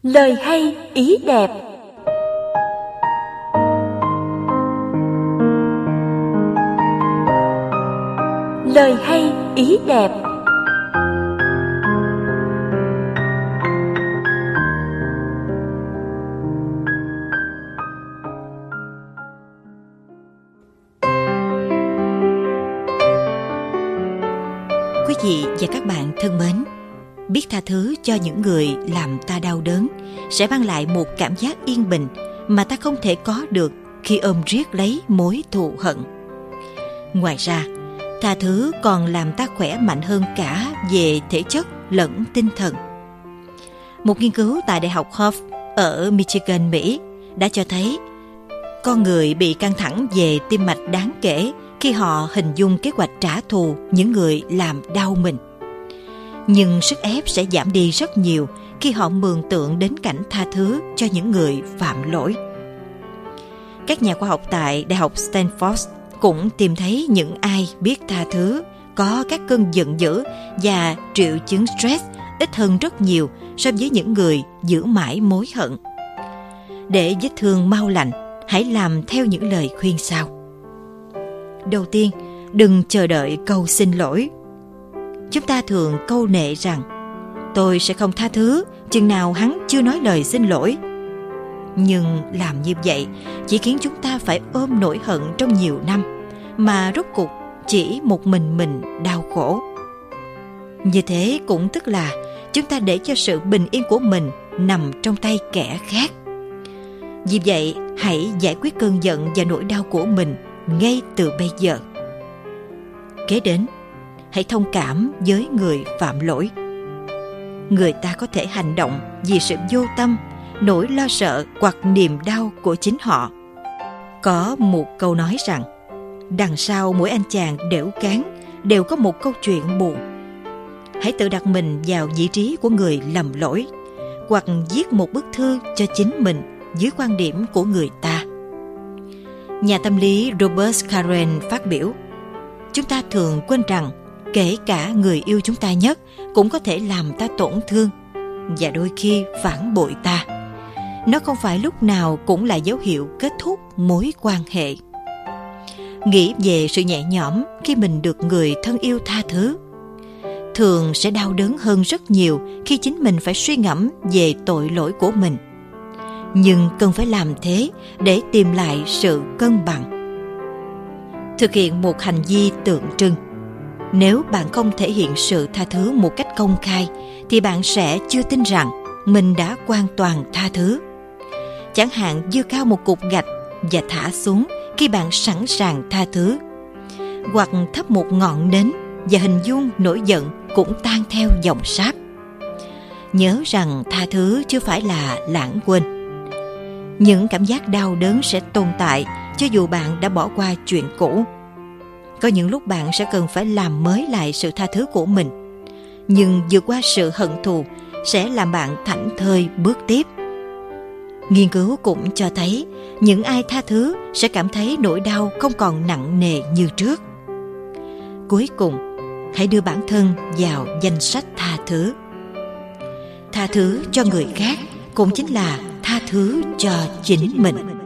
Lời hay ý đẹp. Lời hay ý đẹp. Quý vị và các bạn thân mến, biết tha thứ cho những người làm ta đau đớn sẽ mang lại một cảm giác yên bình mà ta không thể có được khi ôm riết lấy mối thù hận. Ngoài ra, tha thứ còn làm ta khỏe mạnh hơn cả về thể chất lẫn tinh thần. Một nghiên cứu tại Đại học Hope ở Michigan, Mỹ đã cho thấy con người bị căng thẳng về tim mạch đáng kể khi họ hình dung kế hoạch trả thù những người làm đau mình. Nhưng sức ép sẽ giảm đi rất nhiều khi họ mường tượng đến cảnh tha thứ cho những người phạm lỗi. Các nhà khoa học tại Đại học Stanford cũng tìm thấy những ai biết tha thứ có các cơn giận dữ và triệu chứng stress ít hơn rất nhiều so với những người giữ mãi mối hận. Để vết thương mau lành, hãy làm theo những lời khuyên sau. Đầu tiên, đừng chờ đợi câu xin lỗi. Chúng ta thường câu nệ rằng tôi sẽ không tha thứ chừng nào hắn chưa nói lời xin lỗi. Nhưng làm như vậy chỉ khiến chúng ta phải ôm nỗi hận trong nhiều năm, mà rốt cuộc chỉ một mình đau khổ. Như thế cũng tức là chúng ta để cho sự bình yên của mình nằm trong tay kẻ khác. Vì vậy, hãy giải quyết cơn giận và nỗi đau của mình ngay từ bây giờ. Kế đến, hãy thông cảm với người phạm lỗi. Người ta có thể hành động vì sự vô tâm, nỗi lo sợ hoặc niềm đau của chính họ. Có một câu nói rằng, đằng sau mỗi anh chàng đểu cán đều có một câu chuyện buồn. Hãy tự đặt mình vào vị trí của người lầm lỗi, hoặc viết một bức thư cho chính mình dưới quan điểm của người ta. Nhà tâm lý Robert Karen phát biểu, chúng ta thường quên rằng kể cả người yêu chúng ta nhất cũng có thể làm ta tổn thương và đôi khi phản bội ta. Nó không phải lúc nào cũng là dấu hiệu kết thúc mối quan hệ. Nghĩ về sự nhẹ nhõm khi mình được người thân yêu tha thứ. Thường sẽ đau đớn hơn rất nhiều khi chính mình phải suy ngẫm về tội lỗi của mình. Nhưng cần phải làm thế để tìm lại sự cân bằng. Thực hiện một hành vi tượng trưng. Nếu bạn không thể hiện sự tha thứ một cách công khai, thì bạn sẽ chưa tin rằng mình đã hoàn toàn tha thứ. Chẳng hạn giơ cao một cục gạch và thả xuống khi bạn sẵn sàng tha thứ. Hoặc thắp một ngọn nến và hình dung nỗi giận cũng tan theo dòng sáp. Nhớ rằng tha thứ chưa phải là lãng quên. Những cảm giác đau đớn sẽ tồn tại cho dù bạn đã bỏ qua chuyện cũ. Có những lúc bạn sẽ cần phải làm mới lại sự tha thứ của mình. Nhưng vượt qua sự hận thù sẽ làm bạn thảnh thơi bước tiếp. Nghiên cứu cũng cho thấy những ai tha thứ sẽ cảm thấy nỗi đau không còn nặng nề như trước. Cuối cùng, hãy đưa bản thân vào danh sách tha thứ. Tha thứ cho người khác cũng chính là tha thứ cho chính mình.